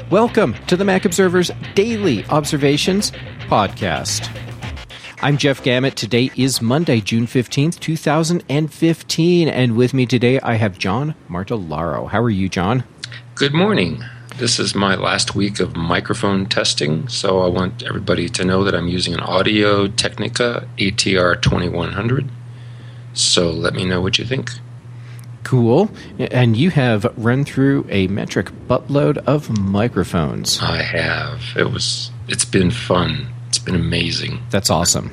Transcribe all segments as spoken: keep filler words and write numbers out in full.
Welcome to the Mac Observer's Daily Observations podcast. I'm Jeff Gamet. Today is Monday, June fifteenth, twenty fifteen, and with me today I have John Martellaro. How are you, John? Good morning. This is my last week of microphone testing, so I want everybody to know that I'm using an Audio Technica A T R twenty-one hundred. So let me know what you think. Cool. And you have run through a metric buttload of microphones. I have. It was. It's been fun. It's been amazing. That's awesome.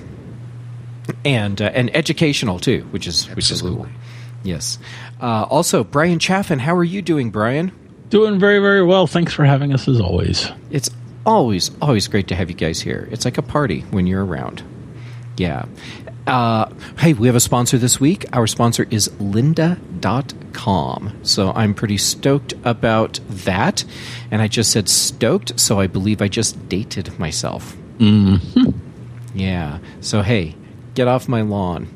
And uh, and educational too, which is which Absolutely. is cool. Yes. Uh, also, Brian Chaffin, how are you doing, Brian? Doing very, very well. Thanks for having us as always. It's always, always great to have you guys here. It's like a party when you're around. Yeah. Uh, hey, we have a sponsor this week. Our sponsor is lynda dot com. So I'm pretty stoked about that. And I just said stoked, so I believe I just dated myself. Mm-hmm. Yeah. So, hey, get off my lawn.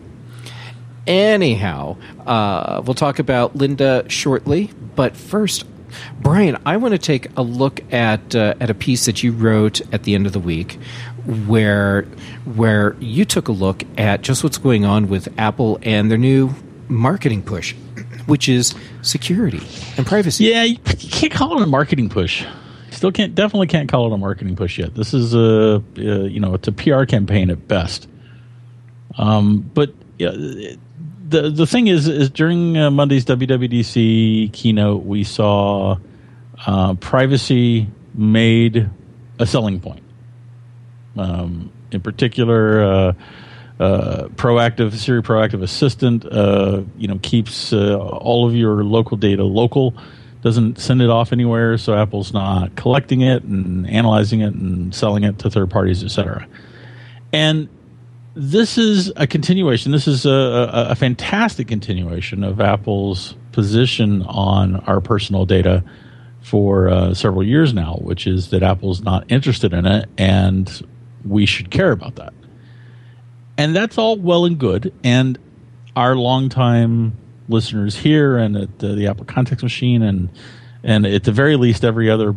Anyhow, uh, we'll talk about Lynda shortly. But first, Brian, I want to take a look at uh, at a piece that you wrote at the end of the week where where you took a look at just what's going on with Apple and their new marketing push, which is security and privacy. Yeah, you can't call it a marketing push. Still can't, definitely can't call it a marketing push yet. This is a, uh, you know, it's a P R campaign at best. Um, but yeah, the the thing is, is during uh, Monday's W W D C keynote, we saw uh, privacy made a selling point. Um, in particular, uh, uh, proactive Siri Proactive Assistant, uh, you know, keeps uh, all of your local data local, doesn't send it off anywhere, so Apple's not collecting it and analyzing it and selling it to third parties, et cetera. And this is a continuation. This is a, a, a fantastic continuation of Apple's position on our personal data for uh, several years now, which is that Apple's not interested in it, and we should care about that. And that's all well and good. And our longtime listeners here and at the, the Apple Context Machine and and at the very least every other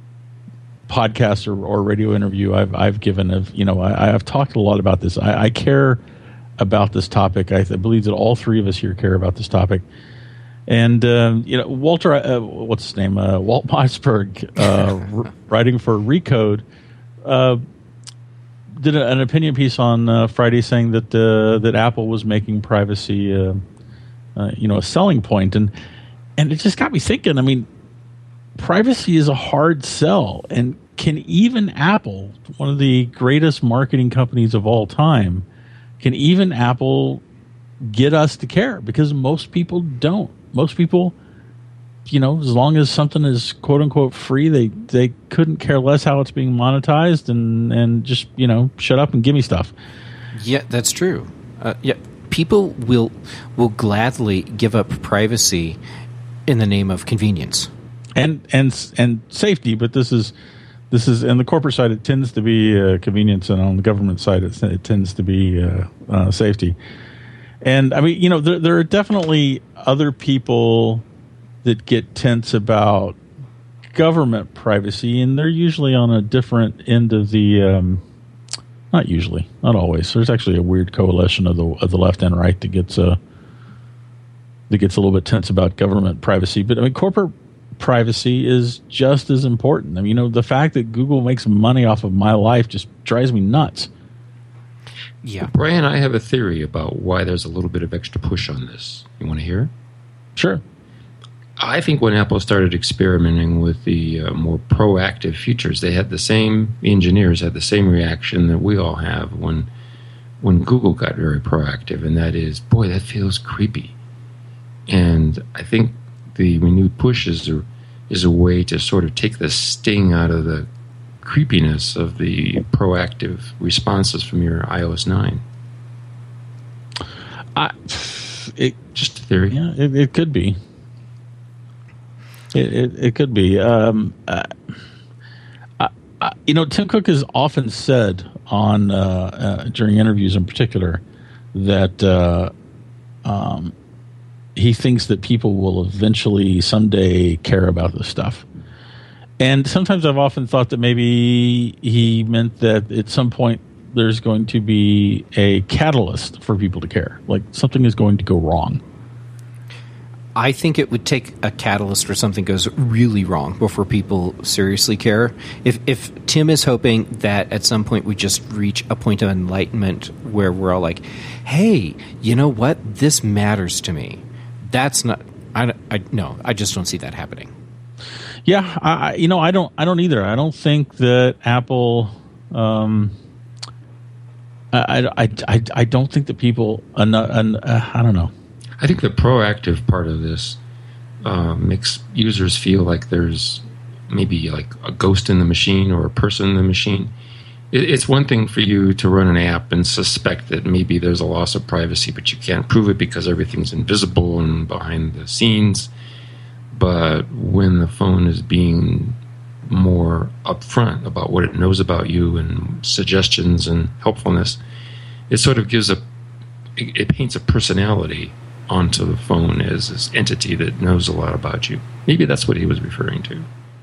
podcast or, or radio interview I've I've given of you know I, I've talked a lot about this. I, I care about this topic. I, I believe that all three of us here care about this topic. And um, you know Walter, uh, what's his name? Uh, Walt Mossberg, uh, r- writing for Recode, uh, did a, an opinion piece on uh, Friday saying that uh, that Apple was making privacy, uh, uh, you know, a selling point, and and it just got me thinking. I mean, privacy is a hard sell, and can even Apple, one of the greatest marketing companies of all time, can even Apple get us to care? Because most people don't. Most people, you know, as long as something is quote unquote free, they, they couldn't care less how it's being monetized and, and just, you know, shut up and give me stuff. Yeah, that's true. Uh, yeah, people will will gladly give up privacy in the name of convenience. And and and safety, but this is this is on the corporate side it tends to be uh, convenience, and on the government side it, it tends to be uh, uh, safety. And I mean, you know, there there are definitely other people that get tense about government privacy, and they're usually on a different end of the. Um, not usually, not always. There's actually a weird coalition of the of the left and right that gets uh, that gets a little bit tense about government privacy. But I mean, corporate privacy is just as important. I mean, you know, the fact that Google makes money off of my life just drives me nuts. Yeah. Brian, I have a theory about why there's a little bit of extra push on this. You want to hear it? Sure. I think when Apple started experimenting with the uh, more proactive features, they had the same, the engineers had the same reaction that we all have when when Google got very proactive, and that is, boy, that feels creepy. And I think the renewed push is a, is a way to sort of take the sting out of the creepiness of the proactive responses from your i O S nine. I, it, Just a theory. Yeah, it, it could be. It it, it could be. Um, uh, I, I, you know, Tim Cook has often said on uh, uh, during interviews, in particular, that uh, um, he thinks that people will eventually someday care about this stuff. And sometimes I've often thought that maybe he meant that at some point there's going to be a catalyst for people to care. Like something is going to go wrong. I think it would take a catalyst where something goes really wrong before people seriously care. If if Tim is hoping that at some point we just reach a point of enlightenment where we're all like, hey, you know what? This matters to me. That's not, I, I no, I just don't see that happening. Yeah, I, you know, I don't, I don't either. I don't think that Apple, um, I, I, I, I don't think that people, uh, uh, I don't know. I think the proactive part of this uh, makes users feel like there's maybe like a ghost in the machine or a person in the machine. It, it's one thing for you to run an app and suspect that maybe there's a loss of privacy, but you can't prove it because everything's invisible and behind the scenes. But when the phone is being more upfront about what it knows about you and suggestions and helpfulness, it sort of gives a, it, it paints a personality onto the phone as this entity that knows a lot about you. Maybe that's what he was referring to.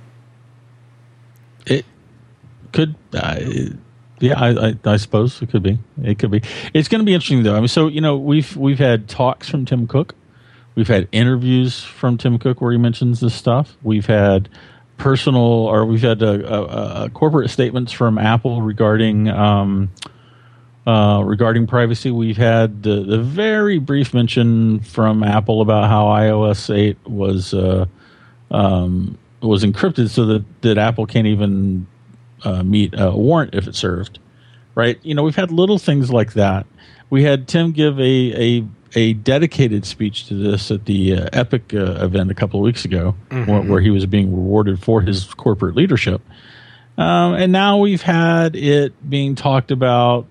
It could, uh, yeah, I, I, I suppose it could be. It could be. It's going to be interesting, though. I mean, so you know, we've we've had talks from Tim Cook, we've had interviews from Tim Cook where he mentions this stuff. We've had personal, or we've had a, a, a corporate statements from Apple regarding. Um, Uh, regarding privacy, we've had the, the very brief mention from Apple about how i O S eight was uh, um, was encrypted so that, that Apple can't even uh, meet a warrant if it's served. Right? You know, we've had little things like that. We had Tim give a a, a dedicated speech to this at the uh, Epic uh, event a couple of weeks ago, mm-hmm. where, where he was being rewarded for his corporate leadership. Um, and now we've had it being talked about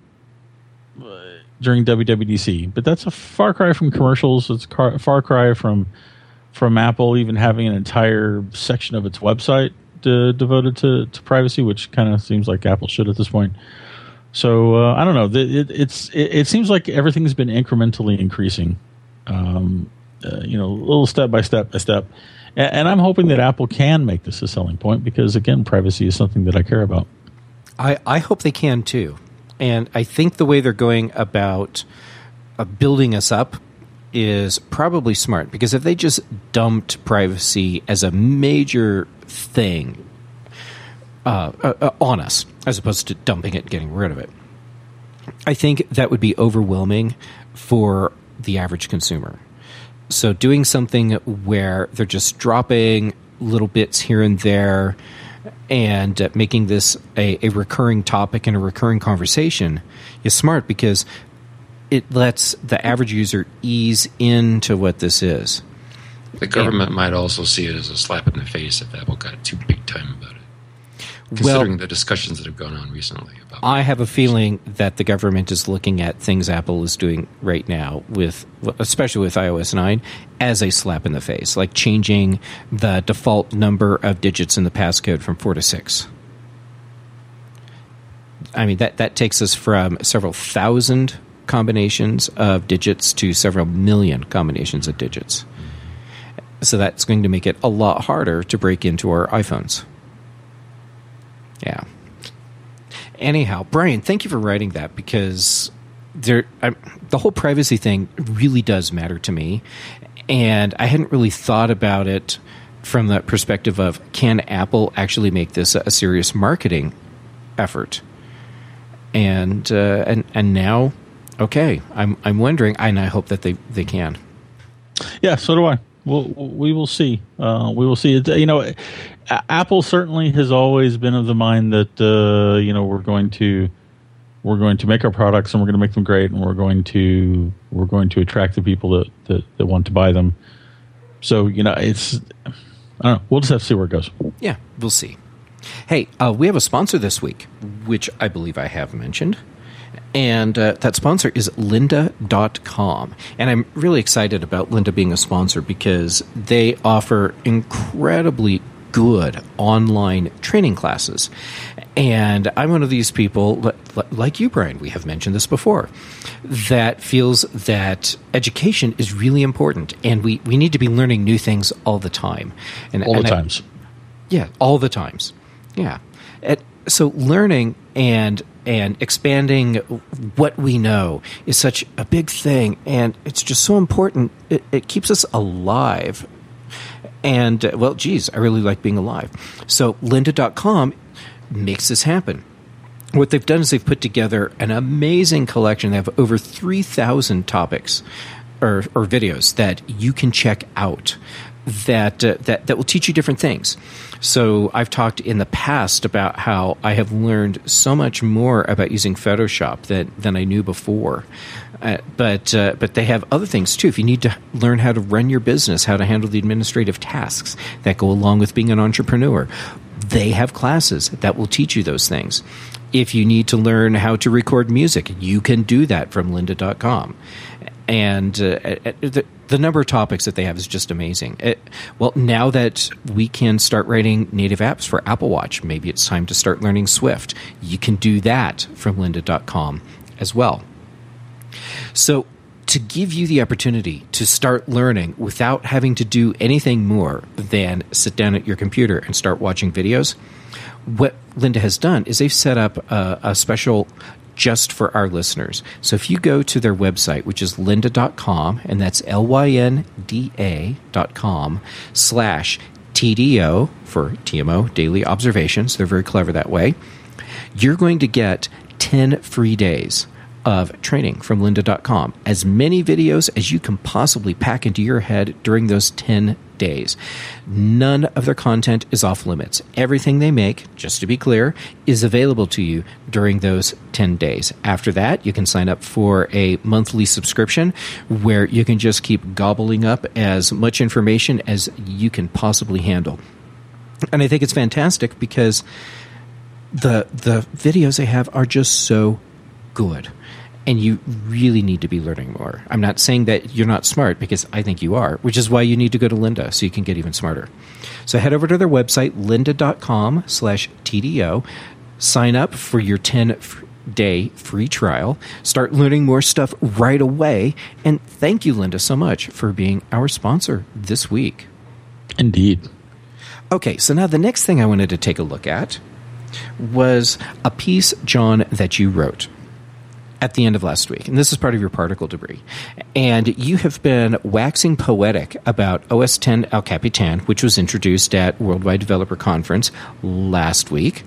during W W D C, but that's a far cry from commercials. It's a far cry from from Apple even having an entire section of its website de- devoted to, to privacy, which kind of seems like Apple should at this point. So uh, I don't know. It, it, it's it, it seems like everything's been incrementally increasing, um, uh, you know, little step by step by step. And, and I'm hoping that Apple can make this a selling point because, again, privacy is something that I care about. I, I hope they can too. And I think the way they're going about uh, building us up is probably smart, because if they just dumped privacy as a major thing uh, uh, on us, as opposed to dumping it and getting rid of it, I think that would be overwhelming for the average consumer. So doing something where they're just dropping little bits here and there and uh, making this a, a recurring topic and a recurring conversation is smart, because it lets the average user ease into what this is. The government and, might also see it as a slap in the face if Apple got too big time about it, considering well, the discussions that have gone on recently. About I have a feeling that the government is looking at things Apple is doing right now, with especially with i O S nine, as a slap in the face, like changing the default number of digits in the passcode from four to six. I mean, that, that takes us from several thousand combinations of digits to several million combinations of digits. So that's going to make it a lot harder to break into our iPhones. Yeah. Anyhow, Brian, thank you for writing that, because there, I, the whole privacy thing really does matter to me. And I hadn't really thought about it from the perspective of, can Apple actually make this a, a serious marketing effort? And uh, and and now, okay, I'm I'm wondering, and I hope that they, they can. Yeah, so do I. We'll, we will see. Uh, we will see. You know, Apple certainly has always been of the mind that uh, you know we're going to we're going to make our products and we're going to make them great, and we're going to we're going to attract the people that, that, that want to buy them. So you know, it's I don't know. We'll just have to see where it goes. Yeah, we'll see. Hey, uh, we have a sponsor this week, which I believe I have mentioned. And uh, that sponsor is lynda dot com. And I'm really excited about Lynda being a sponsor, because they offer incredibly good online training classes. And I'm one of these people, like you, Brian, we have mentioned this before, that feels that education is really important. And we, we need to be learning new things all the time. And, all and the I, times. Yeah, all the times. Yeah. At, so learning and and expanding what we know is such a big thing, and it's just so important. It, it keeps us alive. And, uh, well, geez, I really like being alive. So lynda dot com makes this happen. What they've done is they've put together an amazing collection. They have over three thousand topics or, or videos that you can check out that, uh, that that will teach you different things. So I've talked in the past about how I have learned so much more about using Photoshop than, than I knew before. Uh, but uh, but they have other things too. If you need to learn how to run your business, how to handle the administrative tasks that go along with being an entrepreneur, they have classes that will teach you those things. If you need to learn how to record music, you can do that from lynda dot com. And uh, the, the number of topics that they have is just amazing. It, well, now that we can start writing native apps for Apple Watch, maybe it's time to start learning Swift. You can do that from lynda dot com as well. So to give you the opportunity to start learning without having to do anything more than sit down at your computer and start watching videos, what Lynda has done is they've set up a, a special just for our listeners. So if you go to their website, which is lynda dot com, and that's L Y N D A dot com slash T D O for T M O, Daily Observations. They're very clever that way. You're going to get ten free days of training from lynda dot com. As many videos as you can possibly pack into your head during those ten days. None of their content is off limits. Everything they make, just to be clear, is available to you during those ten days. After that, you can sign up for a monthly subscription where you can just keep gobbling up as much information as you can possibly handle. And I think it's fantastic because the the videos they have are just so good. And you really need to be learning more. I'm not saying that you're not smart, because I think you are, which is why you need to go to Lynda so you can get even smarter. So head over to their website, lynda dot com slash T D O. Sign up for your ten-day free trial. Start learning more stuff right away. And thank you, Lynda, so much for being our sponsor this week. Indeed. Okay, so now the next thing I wanted to take a look at was a piece, John, that you wrote at the end of last week. And this is part of your particle debris. And you have been waxing poetic about O S ten El Capitan, which was introduced at Worldwide Developer Conference last week.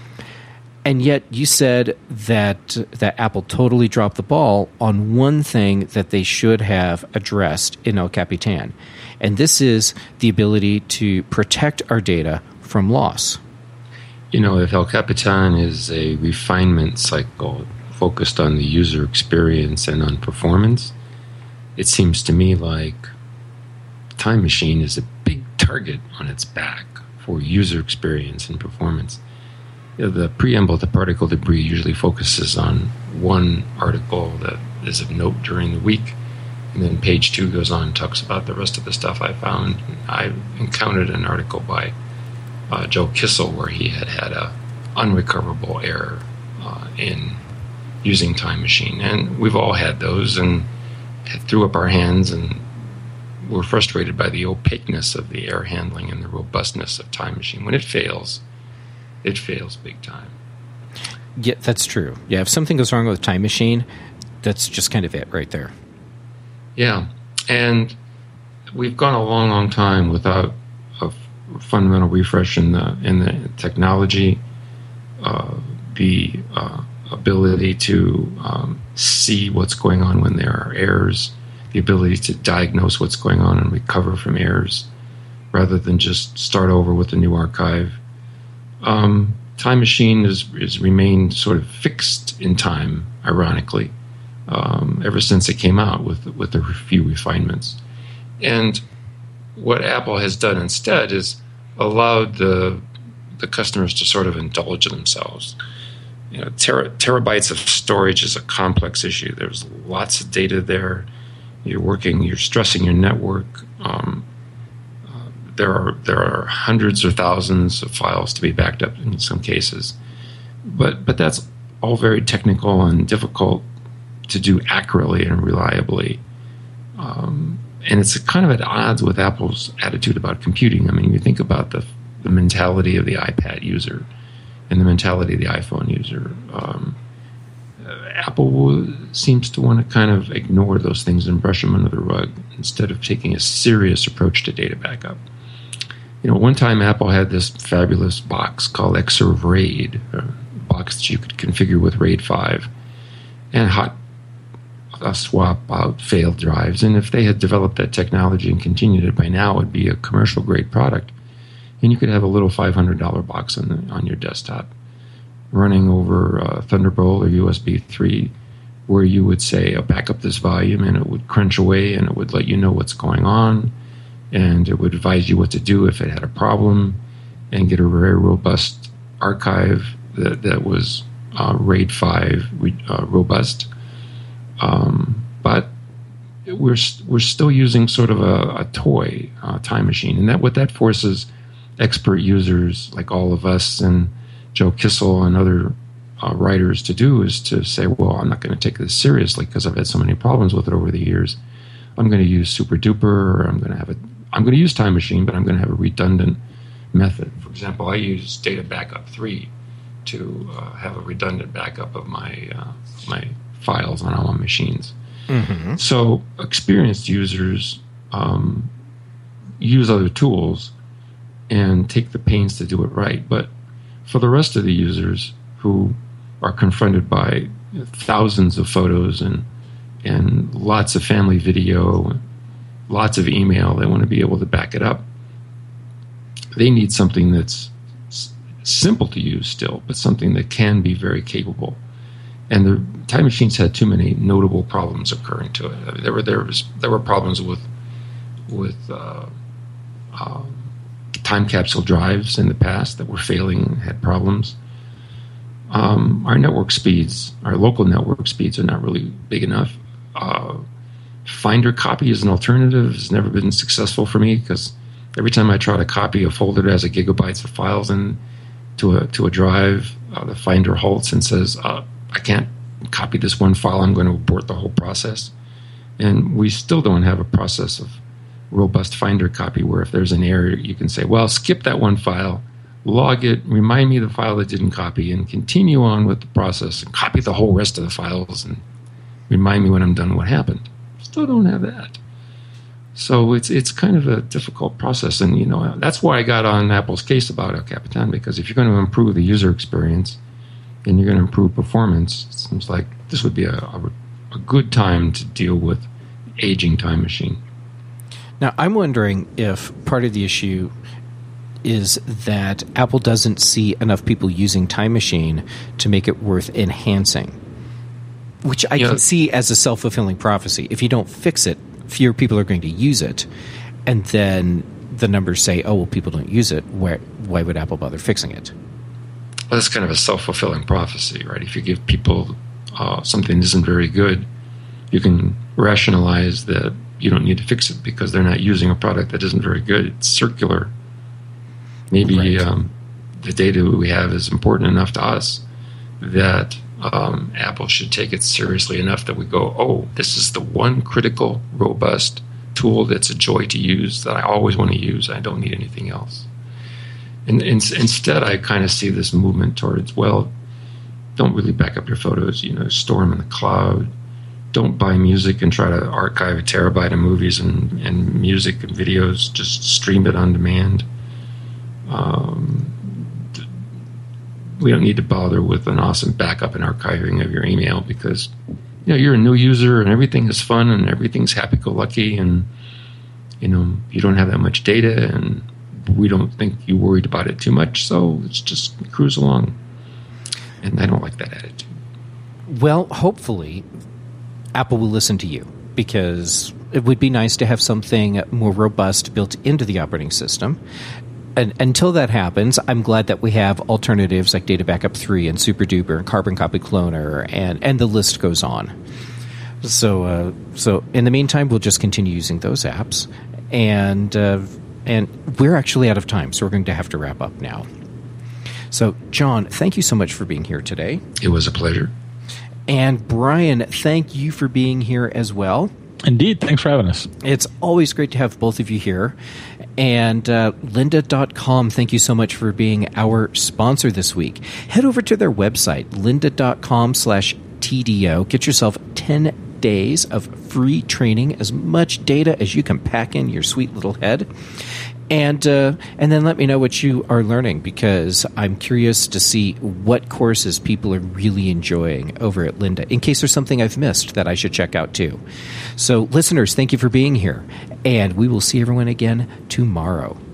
And yet you said that that Apple totally dropped the ball on one thing that they should have addressed in El Capitan. And this is the ability to protect our data from loss. You know, if El Capitan is a refinement cycle focused on the user experience and on performance, it seems to me like Time Machine is a big target on its back for user experience and performance. You know, the preamble to Particle Debris usually focuses on one article that is of note during the week, and then page two goes on and talks about the rest of the stuff I found. I encountered an article by uh, Joe Kissel where he had had a unrecoverable error uh, in using Time Machine, and we've all had those and threw up our hands and were frustrated by the opaqueness of the error handling and the robustness of Time Machine. When it fails, it fails big time. Yeah, that's true. Yeah, if something goes wrong with Time Machine, that's just kind of it right there. Yeah, and we've gone a long, long time without a fundamental refresh in the in the technology, uh, the uh, ability to um, see what's going on when there are errors, the ability to diagnose what's going on and recover from errors, rather than just start over with a new archive. Um, Time Machine has, has remained sort of fixed in time, ironically, um, ever since it came out with with a few refinements. And what Apple has done instead is allowed the the customers to sort of indulge themselves. You know, ter- terabytes of storage is a complex issue. There's lots of data there. You're working, you're stressing your network. Um, uh, there are there are hundreds or thousands of files to be backed up in some cases, but but that's all very technical and difficult to do accurately and reliably. Um, and it's kind of at odds with Apple's attitude about computing. I mean, you think about the the mentality of the iPad user and the mentality of the iPhone user. Um, uh, Apple seems to want to kind of ignore those things and brush them under the rug instead of taking a serious approach to data backup. You know, one time Apple had this fabulous box called Xserve RAID, a box that you could configure with RAID five, and hot uh, swap out failed drives. And if they had developed that technology and continued it by now, it would be a commercial grade product. And you could have a little five hundred dollars box on the, on your desktop running over uh, Thunderbolt or U S B three, where you would say, oh, back up this volume, and it would crunch away and it would let you know what's going on. And it would advise you what to do if it had a problem, and get a very robust archive that, that was uh, RAID five uh, robust. Um, but we're we're still using sort of a, a toy uh, time machine, and that what that forces expert users like all of us and Joe Kissel and other uh, writers to do is to say, well, I'm not going to take this seriously because I've had so many problems with it over the years. I'm going to use Super Duper, or I'm going to have a I'm going to use Time Machine, but I'm going to have a redundant method. For example, I use Data Backup three to uh, have a redundant backup of my uh, my files on all my machines. Mm-hmm. So experienced users um, use other tools and take the pains to do it right. But for the rest of the users who are confronted by thousands of photos and and lots of family video, lots of email, they want to be able to back it up. They need something that's s- simple to use still, but something that can be very capable. And the Time Machines had too many notable problems occurring to it. I mean, there were there was there were problems with with uh, uh, time capsule drives in the past that were failing, had problems. Um, our network speeds, our local network speeds, are not really big enough. Uh, Finder copy as an alternative has never been successful for me, because every time I try to copy a folder that has a gigabytes of files in to a to a drive, uh, the Finder halts and says, uh, I can't copy this one file, I'm going to abort the whole process. And we still don't have a process of robust Finder copy where if there's an error, you can say, well, skip that one file, log it, remind me of the file that didn't copy, and continue on with the process and copy the whole rest of the files and remind me when I'm done what happened. Still don't have that. So it's it's kind of a difficult process. And, you know, that's why I got on Apple's case about El Capitan, because if you're going to improve the user experience and you're going to improve performance, it seems like this would be a, a, a good time to deal with aging Time Machine. Now, I'm wondering if part of the issue is that Apple doesn't see enough people using Time Machine to make it worth enhancing, which I yeah. can see as a self-fulfilling prophecy. If you don't fix it, fewer people are going to use it, and then the numbers say, oh, well, people don't use it. Why, why would Apple bother fixing it? Well, that's kind of a self-fulfilling prophecy, right? If you give people uh, something that isn't very good, you can rationalize that you don't need to fix it because they're not using a product that isn't very good. It's circular. Maybe right. um, the data we have is important enough to us that um, Apple should take it seriously enough that we go, oh, this is the one critical, robust tool that's a joy to use that I always want to use. I don't need anything else. And, and instead, I kind of see this movement towards, well, don't really back up your photos. You know, store them in the cloud. Don't buy music and try to archive a terabyte of movies and, and music and videos. Just stream it on demand. Um, we don't need to bother with an awesome backup and archiving of your email because, you know, you're a new user and everything is fun and everything's happy-go-lucky and, you know, you don't have that much data and we don't think you worried about it too much, so let's just cruise along. And I don't like that attitude. Well, hopefully Apple will listen to you, because it would be nice to have something more robust built into the operating system. And until that happens, I'm glad that we have alternatives like Data Backup three and Super Duper and Carbon Copy Cloner, and, and the list goes on. So, uh, so in the meantime, we'll just continue using those apps. And uh, and we're actually out of time, so we're going to have to wrap up now. So, John, thank you so much for being here today. It was a pleasure. And Brian, thank you for being here as well. Indeed. Thanks for having us. It's always great to have both of you here. And uh, lynda dot com, thank you so much for being our sponsor this week. Head over to their website, lynda dot com slash T D O. Get yourself ten days of free training, as much data as you can pack in your sweet little head. And uh, and then let me know what you are learning, because I'm curious to see what courses people are really enjoying over at Lynda, in case there's something I've missed that I should check out too. So listeners, thank you for being here, and we will see everyone again tomorrow.